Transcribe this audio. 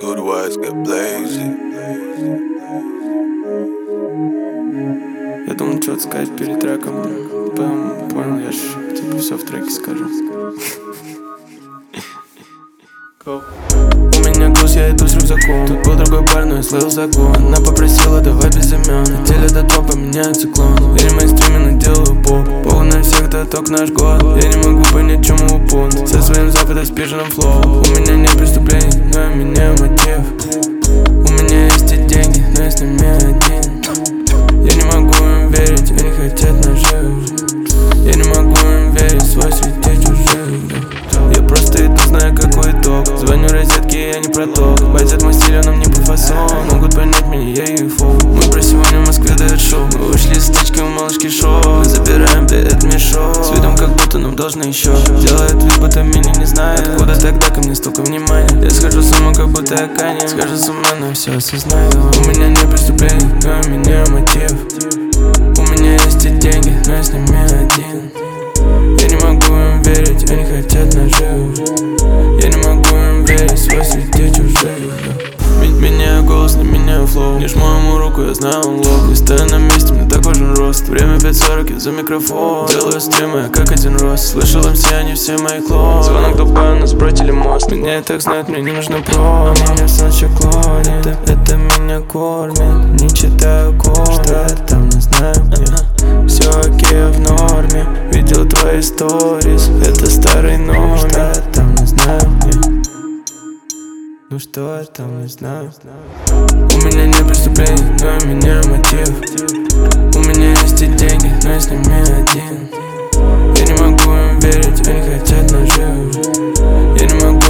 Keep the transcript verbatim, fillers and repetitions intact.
Good wise get blazy. Я думал, что-то сказать перед треком. Потом понял, я ж типа все в треке скажу. Go. У меня груз, я иду с рюкзаком. Тут был другой парень, но я словил закон. Она попросила, давай без имен. Хотели до топа, меняют циклон. Я не мейнстрименно делаю поп. Похуй на всех, это только наш год. Я не могу понять, чему пункт. Со своим западоспиженным флоу. У меня нет преступлений, но я меняю мотив. У меня есть и деньги, но я с ними один. Я не могу им верить, они хотят наживы. Я не могу им верить, свой среди чужих. Я просто иду, знаю какой итог. Звоню розетке, я не проток. Байтят мой стиль, нам не по фасон. Могут понять меня, я и фу. Мы про сегодня в Москве дает шоу. Мы вышли с тачки, у малышки шоу. Мы забираем привет мешок. С видом как будто нам должны еще. Делает вид, будто меня не знает. Откуда тогда ко мне столько внимания? Я схожу с ума, как будто я Канье. Схожу с ума, но все осознаю. У меня нет преступлений, но я меняю мотив. У меня есть и деньги, но я с ними один. Я не могу им верить, они хотят наживы. Я не могу им верить, свой среди чужих. Меняю голос, не меняю флоу. Не жму ему руку, я знаю, он лох. Не стою на месте, мне так важен рост. Время пять сорок, я за микрофон. Делаю стримы, как один рост. Слышал им все, они все мои клоны. Звонок Дубая, нас бросили мост. Меня и так знают, мне не нужно промо. Меня в ночи клонит, это, это меня кормит. Не читаю код, что я там не знаю. Все окей, я в норме. Видел твои сторис, это старый номер. Что я там не знаю. Ну что я там не знаю. У меня нет преступлений, но я меняю мотив. У меня есть и деньги, но я с ними один. Я не могу им верить, они хотят наживы. Я не могу